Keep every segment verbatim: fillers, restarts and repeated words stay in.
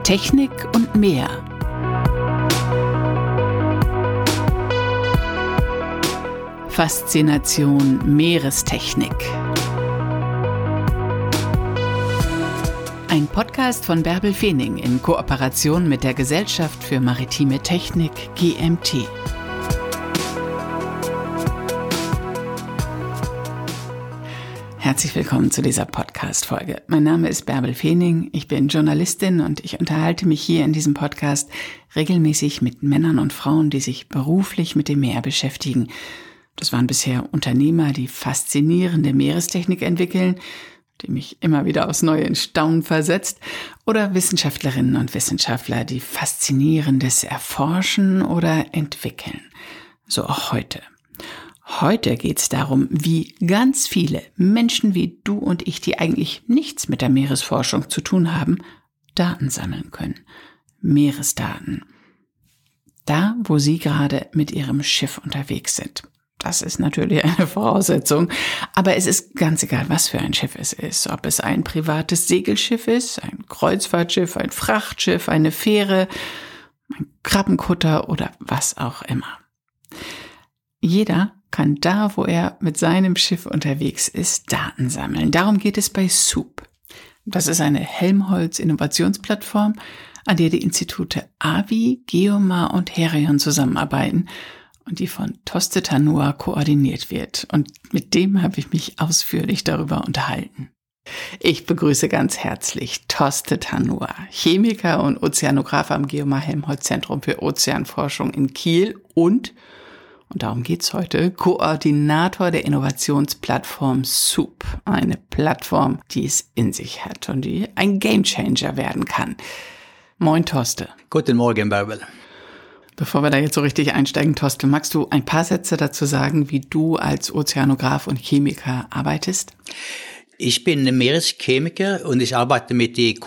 Technik und mehr. Faszination Meerestechnik. Ein Podcast von Bärbel Feening in Kooperation mit der Gesellschaft für maritime Technik G M T. Herzlich willkommen zu dieser Podcast-Folge. Mein Name ist Bärbel Feening, ich bin Journalistin und ich unterhalte mich hier in diesem Podcast regelmäßig mit Männern und Frauen, die sich beruflich mit dem Meer beschäftigen. Das waren bisher Unternehmer, die faszinierende Meerestechnik entwickeln, die mich immer wieder aufs Neue in Staunen versetzt, oder Wissenschaftlerinnen und Wissenschaftler, die Faszinierendes erforschen oder entwickeln. So auch heute. Heute geht es darum, wie ganz viele Menschen wie du und ich, die eigentlich nichts mit der Meeresforschung zu tun haben, Daten sammeln können. Meeresdaten. Da, wo sie gerade mit ihrem Schiff unterwegs sind. Das ist natürlich eine Voraussetzung, aber es ist ganz egal, was für ein Schiff es ist. Ob es ein privates Segelschiff ist, ein Kreuzfahrtschiff, ein Frachtschiff, eine Fähre, ein Krabbenkutter oder was auch immer. Jeder kann da, wo er mit seinem Schiff unterwegs ist, Daten sammeln. Darum geht es bei Soup. Das ist eine Helmholtz-Innovationsplattform, an der die Institute A V I, Geomar und Herion zusammenarbeiten und die von Toste Tanua koordiniert wird. Und mit dem habe ich mich ausführlich darüber unterhalten. Ich begrüße ganz herzlich Toste Tanua, Chemiker und Ozeanograf am Geomar Helmholtz Zentrum für Ozeanforschung in Kiel und Und darum geht's heute, Koordinator der Innovationsplattform Soup. Eine Plattform, die es in sich hat und die ein Gamechanger werden kann. Moin, Toste. Guten Morgen, Bärbel. Bevor wir da jetzt so richtig einsteigen, Toste, magst du ein paar Sätze dazu sagen, wie du als Ozeanograf und Chemiker arbeitest? Ich bin Meereschemiker und ich arbeite mit dem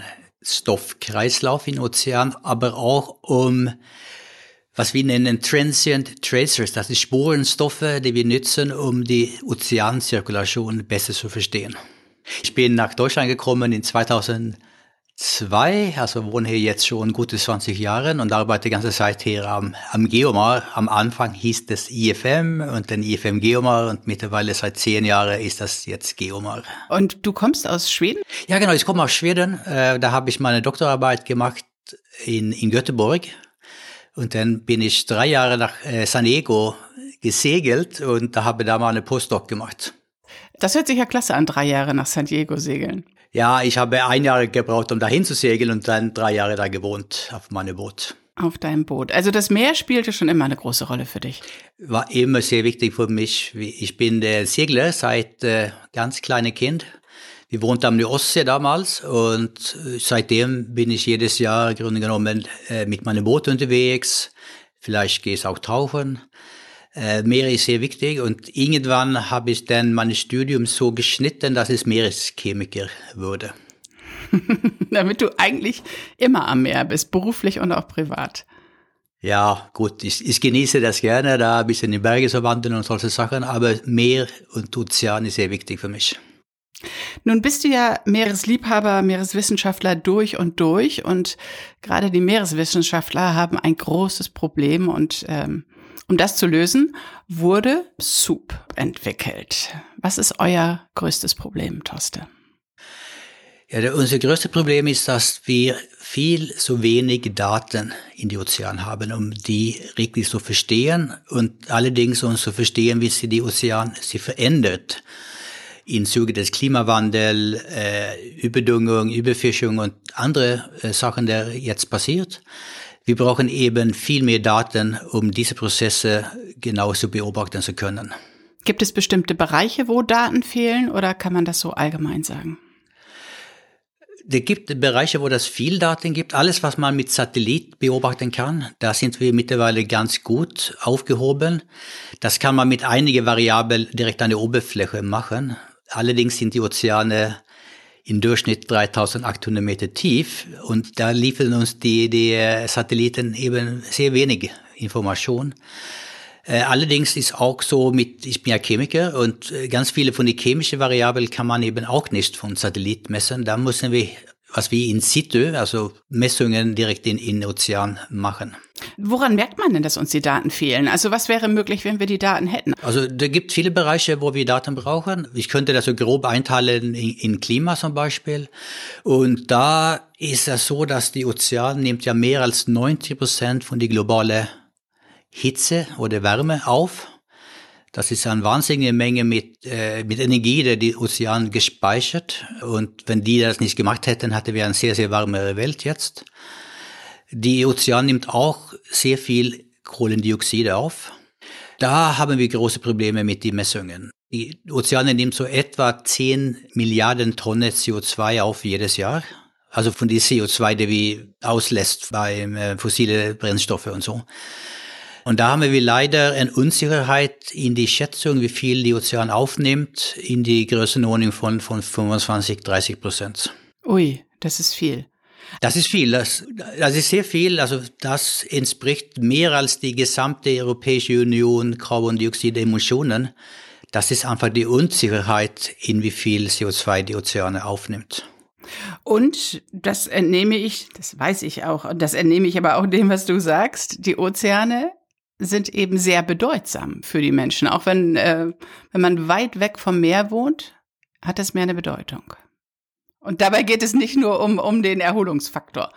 Kohlenstoffkreislauf im Ozean, aber auch um was wir nennen Transient Tracers, das sind Spurenstoffe, die wir nutzen, um die Ozeanzirkulation besser zu verstehen. Ich bin nach Deutschland gekommen in zweitausendzwei, also wohne hier jetzt schon gute zwanzig Jahre und arbeite die ganze Zeit hier am, am Geomar. Am Anfang hieß das I F M und dann I F M Geomar und mittlerweile seit zehn Jahren ist das jetzt Geomar. Und du kommst aus Schweden? Ja, genau, ich komme aus Schweden. Äh, da habe ich meine Doktorarbeit gemacht in, in Göteborg. Und dann bin ich drei Jahre nach äh, San Diego gesegelt und da habe ich da mal eine Postdoc gemacht. Das hört sich ja klasse an, drei Jahre nach San Diego segeln. Ja, ich habe ein Jahr gebraucht, um dahin zu segeln und dann drei Jahre da gewohnt auf meinem Boot. Auf deinem Boot. Also das Meer spielte schon immer eine große Rolle für dich. War immer sehr wichtig für mich. Ich bin der Segler seit äh, ganz kleinem Kind. Wir wohnten am Ostsee damals und seitdem bin ich jedes Jahr im Grunde genommen äh, mit meinem Boot unterwegs. Vielleicht gehe ich auch tauchen. Äh, Meer ist sehr wichtig und irgendwann habe ich dann mein Studium so geschnitten, dass ich Meereschemiker wurde. Damit du eigentlich immer am Meer bist, beruflich und auch privat. Ja, gut, ich, ich genieße das gerne, da ein bisschen in die Berge zu wandern und solche Sachen, aber Meer und Ozean ist sehr wichtig für mich. Nun bist du ja Meeresliebhaber, Meereswissenschaftler durch und durch und gerade die Meereswissenschaftler haben ein großes Problem und ähm, um das zu lösen, wurde Soup entwickelt. Was ist euer größtes Problem, Toste? Ja, der, unser größtes Problem ist, dass wir viel zu wenig Daten in die Ozean haben, um die richtig zu verstehen und allerdings um zu verstehen, wie sich die Ozean sich verändert. Im Zuge des Klimawandels, äh, Überdüngung, Überfischung und andere äh, Sachen, die jetzt passiert. Wir brauchen eben viel mehr Daten, um diese Prozesse genau zu beobachten zu können. Gibt es bestimmte Bereiche, wo Daten fehlen oder kann man das so allgemein sagen? Es gibt Bereiche, wo es viel Daten gibt. Alles, was man mit Satellit beobachten kann, da sind wir mittlerweile ganz gut aufgehoben. Das kann man mit einigen Variablen direkt an der Oberfläche machen. Allerdings sind die Ozeane im Durchschnitt dreitausendachthundert Meter tief und da liefern uns die, die Satelliten eben sehr wenig Information. Äh, allerdings ist auch so mit, ich bin ja Chemiker und ganz viele von den chemischen Variablen kann man eben auch nicht von Satellit messen. Da müssen wir was wir in situ, also Messungen direkt in in Ozean machen. Woran merkt man denn, dass uns die Daten fehlen? Also was wäre möglich, wenn wir die Daten hätten? Also da gibt viele Bereiche, wo wir Daten brauchen. Ich könnte das so grob einteilen in, in Klima zum Beispiel. Und da ist es so, dass die Ozean nimmt ja mehr als neunzig Prozent von der globalen Hitze oder Wärme auf. Das ist eine wahnsinnige Menge mit, äh, mit Energie, die die Ozean gespeichert. Und wenn die das nicht gemacht hätten, hätten wir eine sehr, sehr warme Welt jetzt. Die Ozean nimmt auch sehr viel Kohlendioxid auf. Da haben wir große Probleme mit den Messungen. Die Ozeane nimmt so etwa zehn Milliarden Tonnen C O zwei auf jedes Jahr. Also von die C O zwei, die wir auslässt bei äh, fossile Brennstoffe und so. Und da haben wir leider eine Unsicherheit in die Schätzung, wie viel die Ozean aufnimmt, in die Größenordnung von, von fünfundzwanzig, dreißig Prozent. Ui, das ist viel. Das ist viel, das, das ist sehr viel, also das entspricht mehr als die gesamte Europäische Union Carbondioxid-Emissionen. Das ist einfach die Unsicherheit, in wie viel C O zwei die Ozeane aufnimmt. Und das entnehme ich, das weiß ich auch, und das entnehme ich aber auch dem, was du sagst, die Ozeane sind eben sehr bedeutsam für die Menschen. Auch wenn, äh, wenn man weit weg vom Meer wohnt, hat das Meer eine Bedeutung. Und dabei geht es nicht nur um, um den Erholungsfaktor.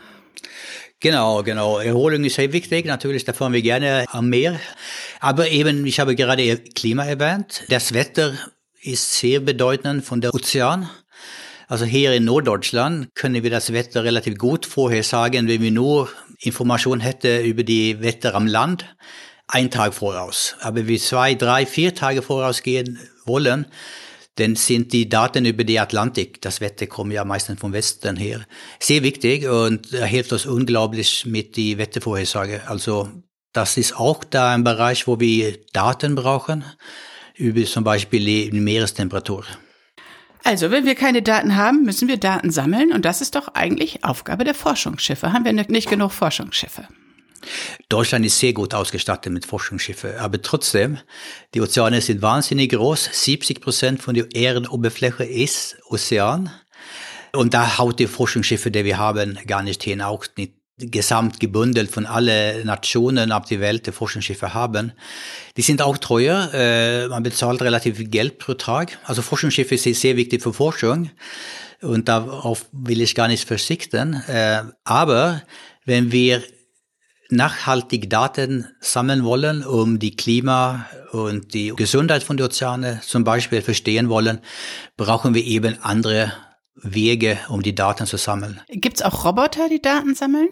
Genau, genau. Erholung ist sehr wichtig. Natürlich, da fahren wir gerne am Meer. Aber eben, ich habe gerade Klima erwähnt. Das Wetter ist sehr bedeutend von der Ozean. Also hier in Norddeutschland können wir das Wetter relativ gut vorhersagen, wenn wir nur Informationen hätten über die Wetter am Land. Ein Tag voraus. Aber wenn wir zwei, drei, vier Tage vorausgehen wollen, dann sind die Daten über die Atlantik, das Wetter kommt ja meistens vom Westen her, sehr wichtig und hilft uns unglaublich mit die Wettervorhersage. Also das ist auch da ein Bereich, wo wir Daten brauchen, über zum Beispiel die Meerestemperatur. Also, wenn wir keine Daten haben, müssen wir Daten sammeln und das ist doch eigentlich Aufgabe der Forschungsschiffe. Haben wir nicht genug Forschungsschiffe? Deutschland ist sehr gut ausgestattet mit Forschungsschiffen, aber trotzdem, die Ozeane sind wahnsinnig groß. siebzig Prozent von der Erdenoberfläche ist Ozean. Und da haut die Forschungsschiffe, die wir haben, gar nicht hin, auch nicht gesamt gebündelt von allen Nationen auf der Welt, die Forschungsschiffe haben. Die sind auch teuer, äh, man bezahlt relativ viel Geld pro Tag. Also Forschungsschiffe sind sehr wichtig für Forschung und darauf will ich gar nicht verzichten. Äh, aber wenn wir nachhaltig Daten sammeln wollen, um die Klima und die Gesundheit von den Ozeanen zum Beispiel verstehen wollen, brauchen wir eben andere Wege, um die Daten zu sammeln. Gibt es auch Roboter, die Daten sammeln?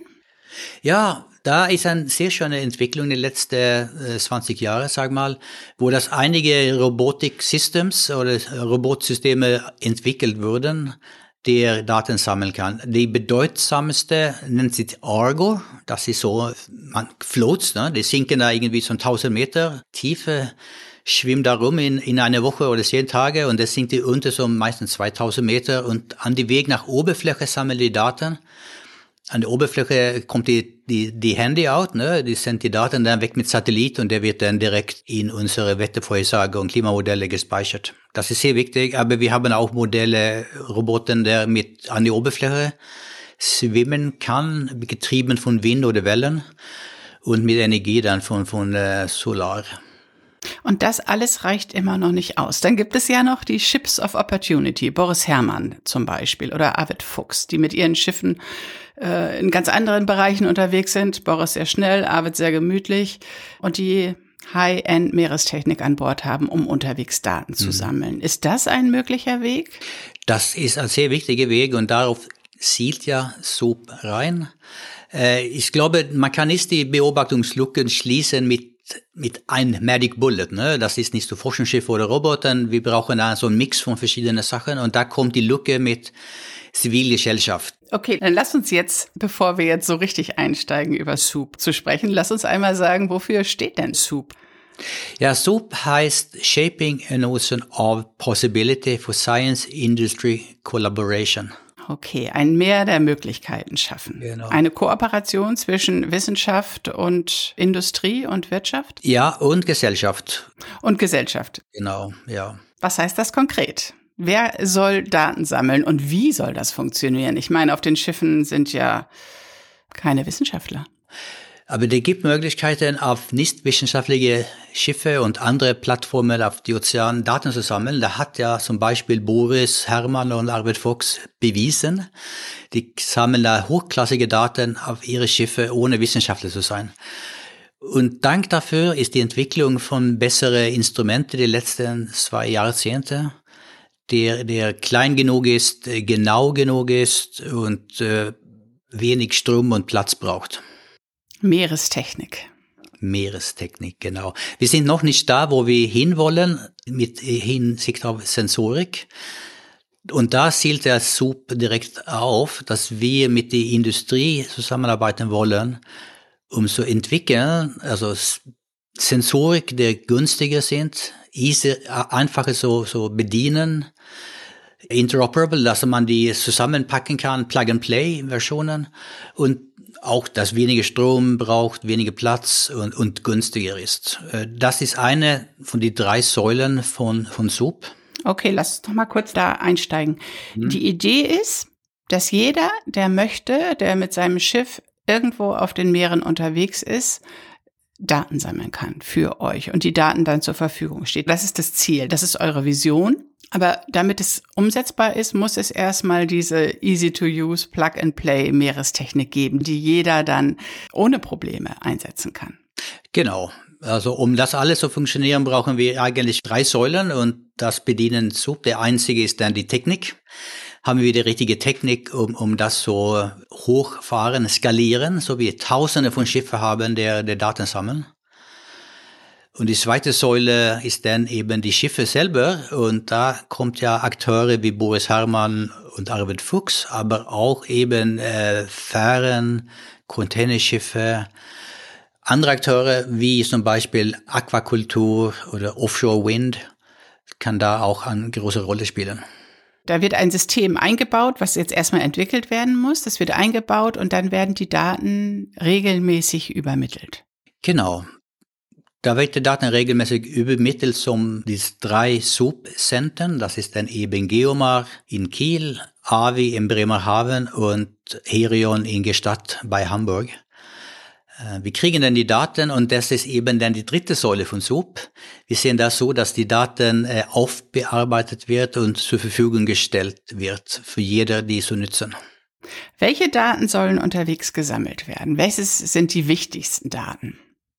Ja, da ist eine sehr schöne Entwicklung in den letzten äh, zwanzig Jahren, sag mal, wo das einige Robotic Systems oder Robotsysteme entwickelt wurden, der Daten sammeln kann. Die bedeutsamste nennt sich Argo. Das ist so, man floats, ne? Die sinken da irgendwie so tausend Meter Tiefe, schwimmen da rum in, in eine Woche oder zehn Tage und das sinkt die unter so meistens zweitausend Meter und an die Weg nach Oberfläche sammeln die Daten. An der Oberfläche kommt die, die, die Handy out, ne? Die sendet die Daten dann weg mit Satellit und der wird dann direkt in unsere Wettervorhersage und Klimamodelle gespeichert. Das ist sehr wichtig, aber wir haben auch Modelle, Roboter, der mit an die Oberfläche schwimmen kann, getrieben von Wind oder Wellen und mit Energie dann von, von äh, Solar. Und das alles reicht immer noch nicht aus. Dann gibt es ja noch die Ships of Opportunity, Boris Herrmann zum Beispiel oder Arvid Fuchs, die mit ihren Schiffen äh, in ganz anderen Bereichen unterwegs sind. Boris sehr schnell, Arvid sehr gemütlich und die High-End-Meerestechnik an Bord haben, um unterwegs Daten zu mhm. sammeln. Ist das ein möglicher Weg? Das ist ein sehr wichtiger Weg und darauf zielt ja S O P rein. Äh, ich glaube, man kann nicht die Beobachtungslücken schließen mit mit ein Magic Bullet, ne? Das ist nicht so Forschungsschiffe oder Robotern. Wir brauchen da so einen Mix von verschiedenen Sachen und da kommt die Lücke mit Zivilgesellschaft. Okay, dann lass uns jetzt, bevor wir jetzt so richtig einsteigen, über S O P zu sprechen, lass uns einmal sagen, wofür steht denn S O P? Ja, S O P heißt Shaping an Ocean of Possibility for Science Industry Collaboration. Okay, ein Meer der Möglichkeiten schaffen. Genau. Eine Kooperation zwischen Wissenschaft und Industrie und Wirtschaft? Ja, und Gesellschaft. Und Gesellschaft. Genau, ja. Was heißt das konkret? Wer soll Daten sammeln und wie soll das funktionieren? Ich meine, auf den Schiffen sind ja keine Wissenschaftler. Aber es gibt Möglichkeiten, auf nichtwissenschaftliche Schiffe und andere Plattformen auf die Ozeanen Daten zu sammeln. Da hat ja zum Beispiel Boris Herrmann und Arvid Fuchs bewiesen. Die sammeln da hochklassige Daten auf ihre Schiffe, ohne Wissenschaftler zu sein. Und Dank dafür ist die Entwicklung von besseren Instrumenten die letzten zwei Jahrzehnte, der, der klein genug ist, genau genug ist und äh, wenig Strom und Platz braucht. Meerestechnik. Meerestechnik, genau. Wir sind noch nicht da, wo wir hinwollen, mit Hinsicht auf Sensorik. Und da zielt der S U P direkt auf, dass wir mit der Industrie zusammenarbeiten wollen, um zu entwickeln, also Sensorik, die günstiger sind, easy, einfacher so, so bedienen, interoperable, dass man die zusammenpacken kann, Plug-and-Play-Versionen und auch, dass weniger Strom braucht, weniger Platz und, und günstiger ist. Das ist eine von den drei Säulen von, von S U P. Okay, lass uns doch mal kurz da einsteigen. Hm. Die Idee ist, dass jeder, der möchte, der mit seinem Schiff irgendwo auf den Meeren unterwegs ist, Daten sammeln kann für euch und die Daten dann zur Verfügung steht. Das ist das Ziel, das ist eure Vision. Aber damit es umsetzbar ist, muss es erstmal diese easy-to-use Plug-and-Play Meerestechnik geben, die jeder dann ohne Probleme einsetzen kann. Genau. Also um das alles zu funktionieren, brauchen wir eigentlich drei Säulen und das bedienen S U P. Der einzige ist dann die Technik. Haben wir die richtige Technik, um, um das so hochfahren, skalieren, so wie Tausende von Schiffen haben, der, der Daten sammeln. Und die zweite Säule ist dann eben die Schiffe selber. Und da kommt ja Akteure wie Boris Herrmann und Arvid Fuchs, aber auch eben äh, Fähren, Containerschiffe, andere Akteure wie zum Beispiel Aquakultur oder Offshore Wind kann da auch eine große Rolle spielen. Da wird ein System eingebaut, was jetzt erstmal entwickelt werden muss. Das wird eingebaut und dann werden die Daten regelmäßig übermittelt. Genau. Da wird die Daten regelmäßig übermittelt zum diese drei S U P-Zentren. Das ist dann eben Geomar in Kiel, A V I in Bremerhaven und Herion in Gstaad bei Hamburg. Wir kriegen dann die Daten und das ist eben dann die dritte Säule von S U P. Wir sehen das so, dass die Daten äh, aufbearbeitet wird und zur Verfügung gestellt wird für jeder, die so nutzen. Welche Daten sollen unterwegs gesammelt werden? Welches sind die wichtigsten Daten?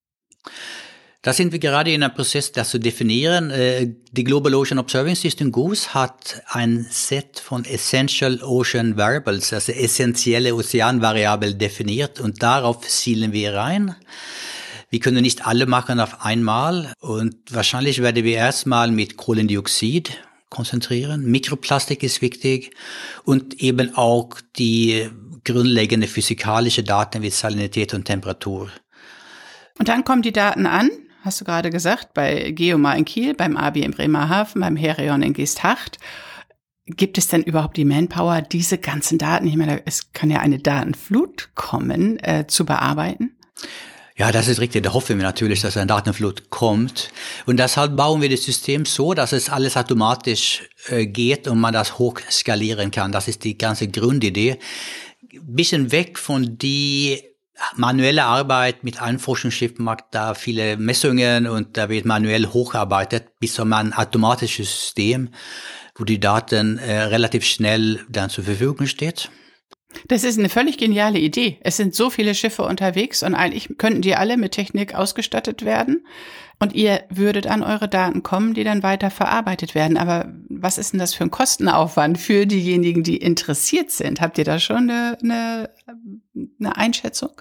Da sind wir gerade in einem Prozess, das zu definieren. Die Global Ocean Observing System, G O O S, hat ein Set von Essential Ocean Variables, also essentielle Ozeanvariablen definiert und darauf zielen wir rein. Wir können nicht alle machen auf einmal und wahrscheinlich werden wir erstmal mit Kohlendioxid konzentrieren. Mikroplastik ist wichtig und eben auch die grundlegende physikalische Daten wie Salinität und Temperatur. Und dann kommen die Daten an, hast du gerade gesagt, bei Geomar in Kiel, beim A V I in Bremerhaven, beim Herion in Gstaad. Gibt es denn überhaupt die Manpower, diese ganzen Daten, ich meine, es kann ja eine Datenflut kommen, äh, zu bearbeiten? Ja, das ist richtig. Da hoffen wir natürlich, dass eine Datenflut kommt. Und deshalb bauen wir das System so, dass es alles automatisch äh, geht und man das hoch skalieren kann. Das ist die ganze Grundidee. Ein bisschen weg von die manuelle Arbeit mit einem Forschungsschiff macht da viele Messungen und da wird manuell hocharbeitet, bis zu ein automatisches System, wo die Daten äh, relativ schnell dann zur Verfügung steht. Das ist eine völlig geniale Idee. Es sind so viele Schiffe unterwegs und eigentlich könnten die alle mit Technik ausgestattet werden und ihr würdet an eure Daten kommen, die dann weiter verarbeitet werden. Aber was ist denn das für ein Kostenaufwand für diejenigen, die interessiert sind? Habt ihr da schon eine, eine, eine Einschätzung?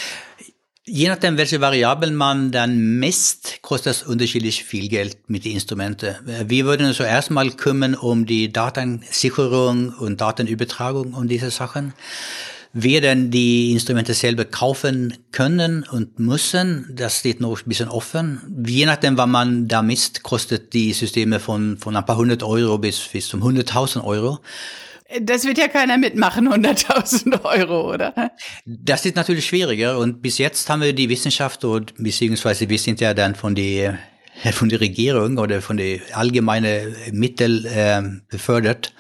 Je nachdem, welche Variablen man dann misst, kostet das unterschiedlich viel Geld mit den Instrumenten. Wir würden uns zuerst mal kümmern um die Datensicherung und Datenübertragung und diese Sachen. Wir dann die Instrumente selber kaufen können und müssen, das steht noch ein bisschen offen. Je nachdem, wann man da misst, kostet die Systeme von, von ein paar hundert Euro bis, bis zum hunderttausend Euro. Das wird ja keiner mitmachen, hunderttausend Euro, oder? Das ist natürlich schwieriger und bis jetzt haben wir die Wissenschaft und beziehungsweise wir sind ja dann von den von der Regierung oder von den allgemeinen Mitteln äh, befördert,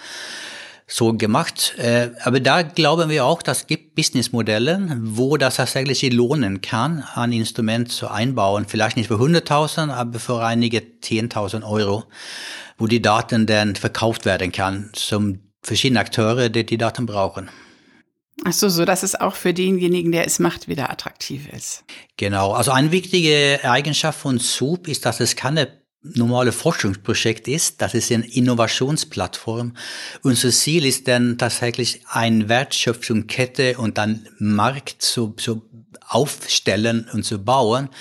so gemacht. Äh, aber da glauben wir auch, dass es gibt Businessmodelle, wo das tatsächlich lohnen kann, ein Instrument zu einbauen. Vielleicht nicht für hunderttausend, aber für einige zehntausend Euro, wo die Daten dann verkauft werden kann zum verschiedenen Akteure, die die Daten brauchen. Ach so, so dass es auch für denjenigen, der es macht, wieder attraktiv ist. Genau. Also eine wichtige Eigenschaft von Soup ist, dass es keine normale Forschungsprojekt ist, das ist eine Innovationsplattform. Unser Ziel ist dann tatsächlich eine Wertschöpfungskette und dann Markt zu, zu aufstellen und zu bauen,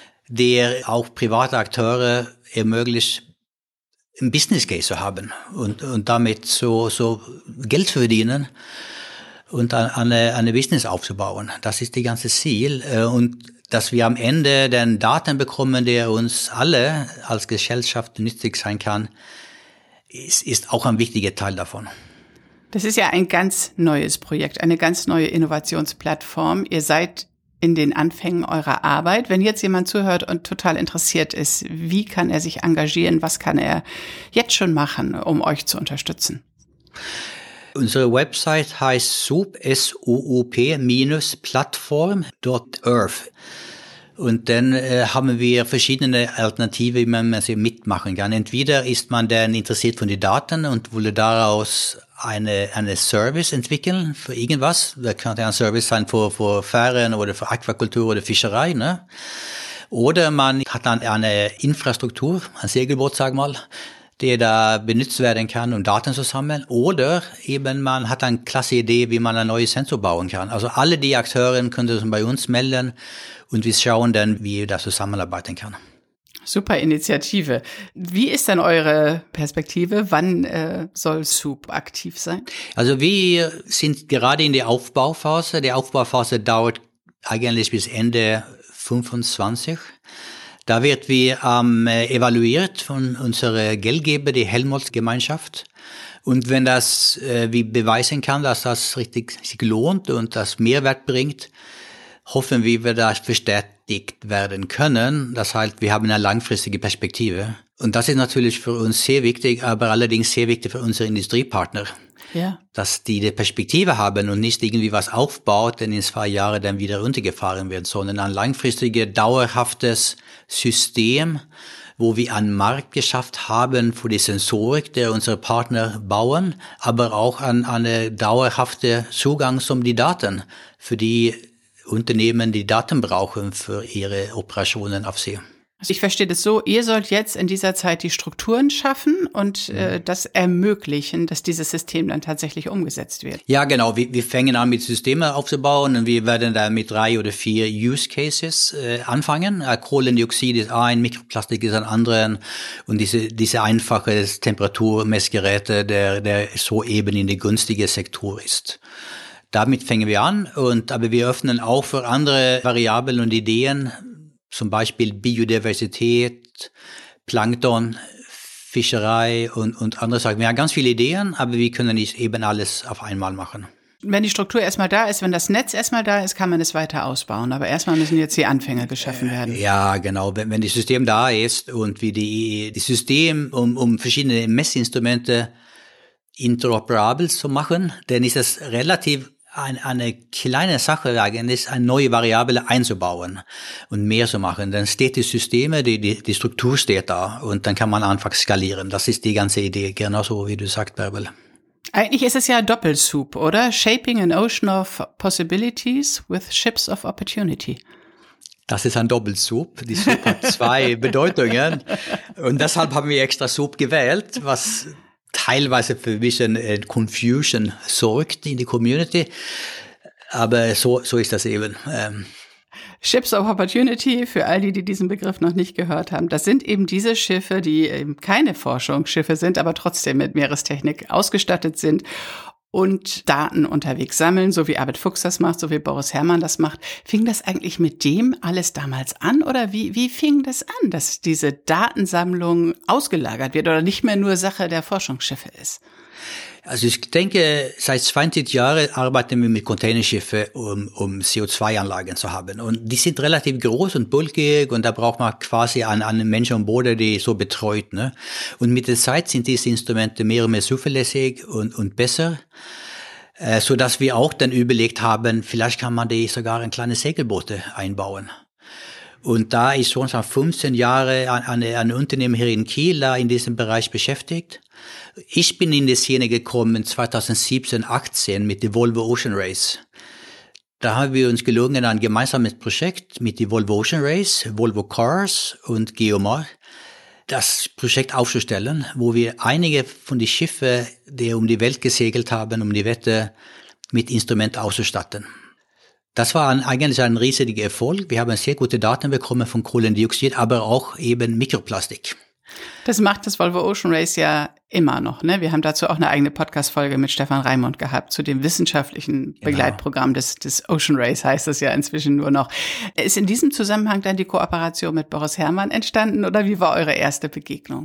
der auch private Akteure ermöglicht, ein Business Case zu haben und, und damit so, so Geld zu verdienen und eine, eine Business aufzubauen. Das ist die ganze Ziel. Und dass wir am Ende dann Daten bekommen, die uns alle als Gesellschaft nützlich sein kann, ist, ist auch ein wichtiger Teil davon. Das ist ja ein ganz neues Projekt, eine ganz neue Innovationsplattform. Ihr seid in den Anfängen eurer Arbeit. Wenn jetzt jemand zuhört und total interessiert ist, wie kann er sich engagieren? Was kann er jetzt schon machen, um euch zu unterstützen? Unsere Website heißt Soup, S O U P, minus Plattform Punkt earth. Und dann äh, haben wir verschiedene Alternativen, wie man sie mitmachen kann. Entweder ist man dann interessiert von den Daten und will daraus eine, eine Service entwickeln für irgendwas. Das könnte ein Service sein für, für Fähren oder für Aquakultur oder Fischerei, ne? Oder man hat dann eine Infrastruktur, ein Segelboot, sag mal, der da benutzt werden kann, um Daten zu sammeln. Oder eben man hat eine klasse Idee, wie man ein neues Sensor bauen kann. Also alle die Akteure können sich bei uns melden und wir schauen dann, wie das zusammenarbeiten kann. Super Initiative. Wie ist denn eure Perspektive? Wann äh, soll Soup aktiv sein? Also wir sind gerade in der Aufbauphase. Die Aufbauphase dauert eigentlich bis Ende fünfundzwanzig. Da wird wir ähm, evaluiert von unserer Geldgeber, die Helmholtz-Gemeinschaft. Und wenn das, äh, wir beweisen kann, dass das richtig sich lohnt und das Mehrwert bringt, hoffen wir, wir das bestätigt werden können. Das heißt, wir haben eine langfristige Perspektive. Und das ist natürlich für uns sehr wichtig, aber allerdings sehr wichtig für unsere Industriepartner. Ja. Dass die die Perspektive haben und nicht irgendwie was aufbaut, denn in zwei Jahren dann wieder runtergefahren wird, sondern ein langfristiges, dauerhaftes System, wo wir einen Markt geschafft haben für die Sensorik, der unsere Partner bauen, aber auch an eine dauerhafte Zugang zum die Daten für die Unternehmen, die Daten brauchen für ihre Operationen auf See. Also ich verstehe das so, ihr sollt jetzt in dieser Zeit die Strukturen schaffen und äh, das ermöglichen, dass dieses System dann tatsächlich umgesetzt wird. Ja, genau. Wir, wir fangen an, mit Systemen aufzubauen und wir werden da mit drei oder vier Use Cases äh, anfangen. Äh, Kohlendioxid ist ein, Mikroplastik ist ein anderen und diese diese einfache Temperaturmessgeräte, der der so eben in die günstige Sektor ist. Damit fangen wir an und aber wir öffnen auch für andere Variablen und Ideen. Zum Beispiel Biodiversität, Plankton, Fischerei und, und andere Sachen. Wir haben ganz viele Ideen, aber wir können nicht eben alles auf einmal machen. Wenn die Struktur erstmal da ist, wenn das Netz erstmal da ist, kann man es weiter ausbauen. Aber erstmal müssen jetzt die Anfänge geschaffen werden. Ja, genau. Wenn, wenn das System da ist und wie die, die System, um, um verschiedene Messinstrumente interoperabel zu machen, dann ist es relativ Eine, eine kleine Sache eigentlich, eine neue Variable einzubauen und mehr zu machen. Dann steht die Systeme, die, die, die Struktur steht da und dann kann man einfach skalieren. Das ist die ganze Idee, genauso wie du sagst, Bärbel. Eigentlich ist es ja Doppelsoup, oder? Shaping an ocean of possibilities with ships of opportunity. Das ist ein Doppelsoup. Die Soup hat zwei Bedeutungen und deshalb haben wir extra Soup gewählt, was teilweise für ein bisschen Confusion sorgt in die Community, aber so so ist das eben. Ähm. Ships of Opportunity, für all die, die diesen Begriff noch nicht gehört haben, das sind eben diese Schiffe, die eben keine Forschungsschiffe sind, aber trotzdem mit Meerestechnik ausgestattet sind und Daten unterwegs sammeln, so wie Arvid Fuchs das macht, so wie Boris Herrmann das macht. Fing das eigentlich mit dem alles damals an oder wie, wie fing das an, dass diese Datensammlung ausgelagert wird oder nicht mehr nur Sache der Forschungsschiffe ist? Also ich denke, seit zwanzig Jahren arbeiten wir mit Containerschiffen, um, um C O zwei Anlagen zu haben. Und die sind relativ groß und bulkig und da braucht man quasi einen, einen Menschen an Bord, der die so betreut. Ne? Und mit der Zeit sind diese Instrumente mehr und mehr zuverlässig und, und besser, äh, so dass wir auch dann überlegt haben, vielleicht kann man die sogar in kleine Segelboote einbauen. Und da ist schon seit fünfzehn Jahren ein, ein Unternehmen hier in Kiel da in diesem Bereich beschäftigt. Ich bin in die Szene gekommen zwanzig siebzehn, achtzehn mit der Volvo Ocean Race. Da haben wir uns gelungen, ein gemeinsames Projekt mit der Volvo Ocean Race, Volvo Cars und Geomar, das Projekt aufzustellen, wo wir einige von den Schiffen, die um die Welt gesegelt haben, um die Wette, mit Instrumenten auszustatten. Das war ein, eigentlich ein riesiger Erfolg. Wir haben sehr gute Daten bekommen von Kohlendioxid, aber auch eben Mikroplastik. Das macht das Volvo Ocean Race ja immer noch, ne? Wir haben dazu auch eine eigene Podcast-Folge mit Stefan Raimund gehabt, zu dem wissenschaftlichen Begleitprogramm des, des Ocean Race, heißt das ja inzwischen nur noch. Ist in diesem Zusammenhang dann die Kooperation mit Boris Herrmann entstanden oder wie war eure erste Begegnung?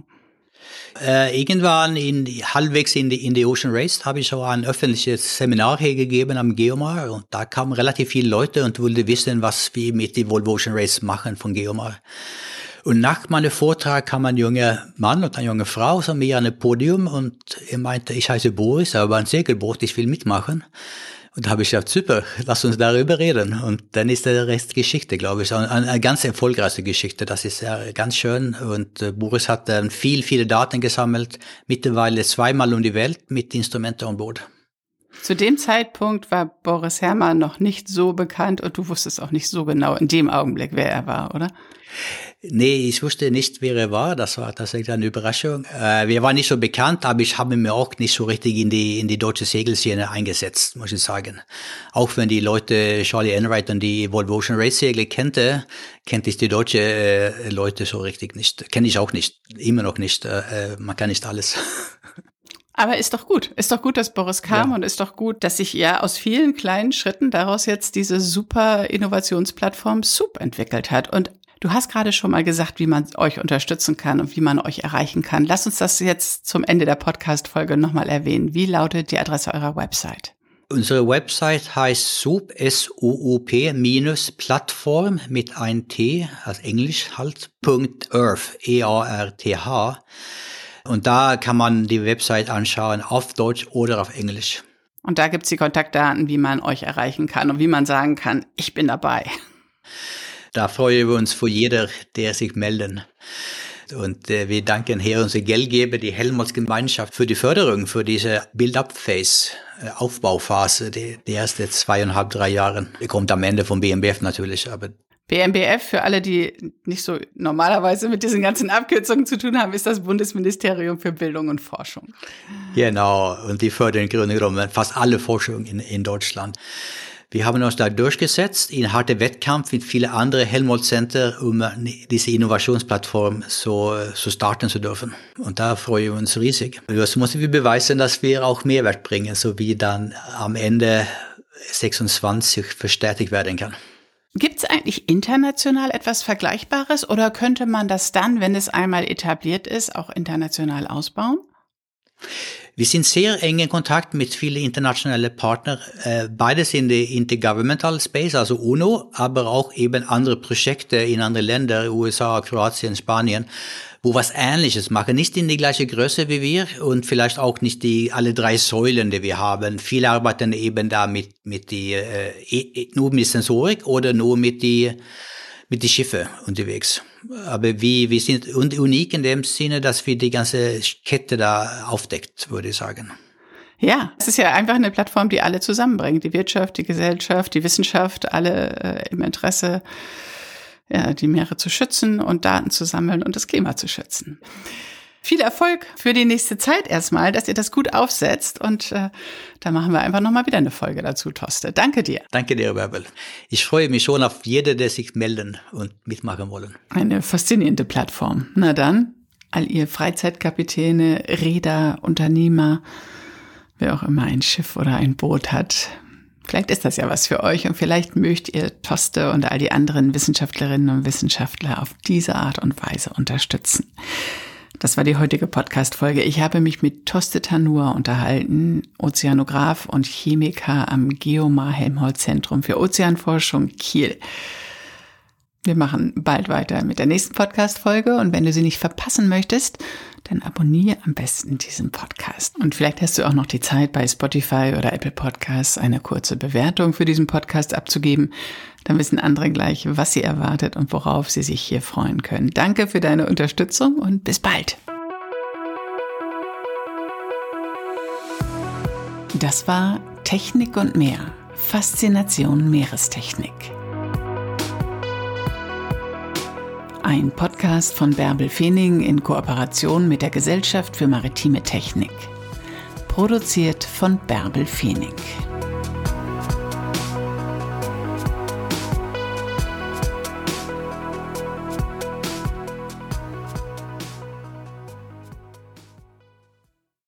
Äh, irgendwann in, halbwegs in die, in die Ocean Race habe ich auch ein öffentliches Seminar hier gegeben am Geomar und da kamen relativ viele Leute und wollten wissen, was wir mit dem Volvo Ocean Race machen von Geomar. Und nach meinem Vortrag kam ein junger Mann und eine junge Frau zu mir an ein Podium und er meinte, ich heiße Boris, aber ein Segelboot, ich will mitmachen. Und da habe ich gesagt, super, lass uns darüber reden. Und dann ist der Rest Geschichte, glaube ich. Eine, eine ganz erfolgreiche Geschichte, das ist ja ganz schön. Und äh, Boris hat dann viel, viele Daten gesammelt, mittlerweile zweimal um die Welt mit Instrumenten an Bord. Zu dem Zeitpunkt war Boris Herrmann noch nicht so bekannt und du wusstest auch nicht so genau in dem Augenblick, wer er war, oder? Nee, ich wusste nicht, wer er war. Das war tatsächlich eine Überraschung. Äh, wir waren nicht so bekannt, aber ich habe mir auch nicht so richtig in die in die deutsche Segelszene eingesetzt, muss ich sagen. Auch wenn die Leute Charlie Enright und die Volvo Ocean Race Segel kannte, kennt ich die deutsche äh, Leute so richtig nicht. Kenne ich auch nicht, immer noch nicht. Äh, man kann nicht alles. Aber ist doch gut. Ist doch gut, dass Boris kam ja. Und ist doch gut, dass sich ja aus vielen kleinen Schritten daraus jetzt diese super Innovationsplattform Soup entwickelt hat. Und du hast gerade schon mal gesagt, wie man euch unterstützen kann und wie man euch erreichen kann. Lass uns das jetzt zum Ende der Podcast-Folge nochmal erwähnen. Wie lautet die Adresse eurer Website? Unsere Website heißt Soup, S O U P, minus Plattform mit ein T, also Englisch halt, Punkt Earth, E A R T H. Und da kann man die Website anschauen, auf Deutsch oder auf Englisch. Und da gibt's die Kontaktdaten, wie man euch erreichen kann und wie man sagen kann, ich bin dabei. Da freuen wir uns für jeder, der sich melden. Und äh, wir danken hier unsere Geldgeber, die Helmholtz-Gemeinschaft, für die Förderung, für diese Build-up-Phase, äh, Aufbauphase, die, die erste zweieinhalb, drei Jahre. Die kommt am Ende vom B M B F natürlich, aber B M B F, für alle, die nicht so normalerweise mit diesen ganzen Abkürzungen zu tun haben, ist das Bundesministerium für Bildung und Forschung. Genau, und die fördern im Grunde genommen fast alle Forschung in, in Deutschland. Wir haben uns da durchgesetzt in harter Wettkampf mit vielen anderen Helmholtz-Center, um diese Innovationsplattform so, so starten zu dürfen. Und da freuen wir uns riesig. Das müssen wir beweisen, dass wir auch Mehrwert bringen, so wie dann am Ende sechsundzwanzig verstärkt werden kann. Gibt es eigentlich international etwas Vergleichbares oder könnte man das dann, wenn es einmal etabliert ist, auch international ausbauen? Wir sind sehr eng in Kontakt mit vielen internationalen Partnern, äh, beides in der Intergovernmental Space, also UNO, aber auch eben andere Projekte in anderen Ländern, U S A, Kroatien, Spanien, wo was Ähnliches machen. Nicht in die gleiche Größe wie wir und vielleicht auch nicht die alle drei Säulen, die wir haben. Viele arbeiten eben da mit, mit die, äh, nur mit Sensorik oder nur mit die, mit die Schiffe unterwegs. Aber wir, wir sind unik in dem Sinne, dass wir die ganze Kette da aufdeckt, würde ich sagen. Ja, es ist ja einfach eine Plattform, die alle zusammenbringt. Die Wirtschaft, die Gesellschaft, die Wissenschaft, alle äh, im Interesse, ja, die Meere zu schützen und Daten zu sammeln und das Klima zu schützen. Viel Erfolg für die nächste Zeit erstmal, dass ihr das gut aufsetzt und äh, da machen wir einfach nochmal wieder eine Folge dazu, Toste. Danke dir. Danke dir, Bärbel. Ich freue mich schon auf jede, der sich melden und mitmachen wollen. Eine faszinierende Plattform. Na dann, all ihr Freizeitkapitäne, Reeder, Unternehmer, wer auch immer ein Schiff oder ein Boot hat, vielleicht ist das ja was für euch und vielleicht mögt ihr Toste und all die anderen Wissenschaftlerinnen und Wissenschaftler auf diese Art und Weise unterstützen. Das war die heutige Podcast-Folge. Ich habe mich mit Toste Tanur unterhalten, Ozeanograph und Chemiker am Geomar-Helmholtz-Zentrum für Ozeanforschung Kiel. Wir machen bald weiter mit der nächsten Podcast-Folge und wenn du sie nicht verpassen möchtest, dann abonniere am besten diesen Podcast. Und vielleicht hast du auch noch die Zeit, bei Spotify oder Apple Podcasts eine kurze Bewertung für diesen Podcast abzugeben. Dann wissen andere gleich, was sie erwartet und worauf sie sich hier freuen können. Danke für deine Unterstützung und bis bald. Das war Technik und mehr. Faszination Meerestechnik. Ein Podcast von Bärbel Feening in Kooperation mit der Gesellschaft für maritime Technik. Produziert von Bärbel Feening.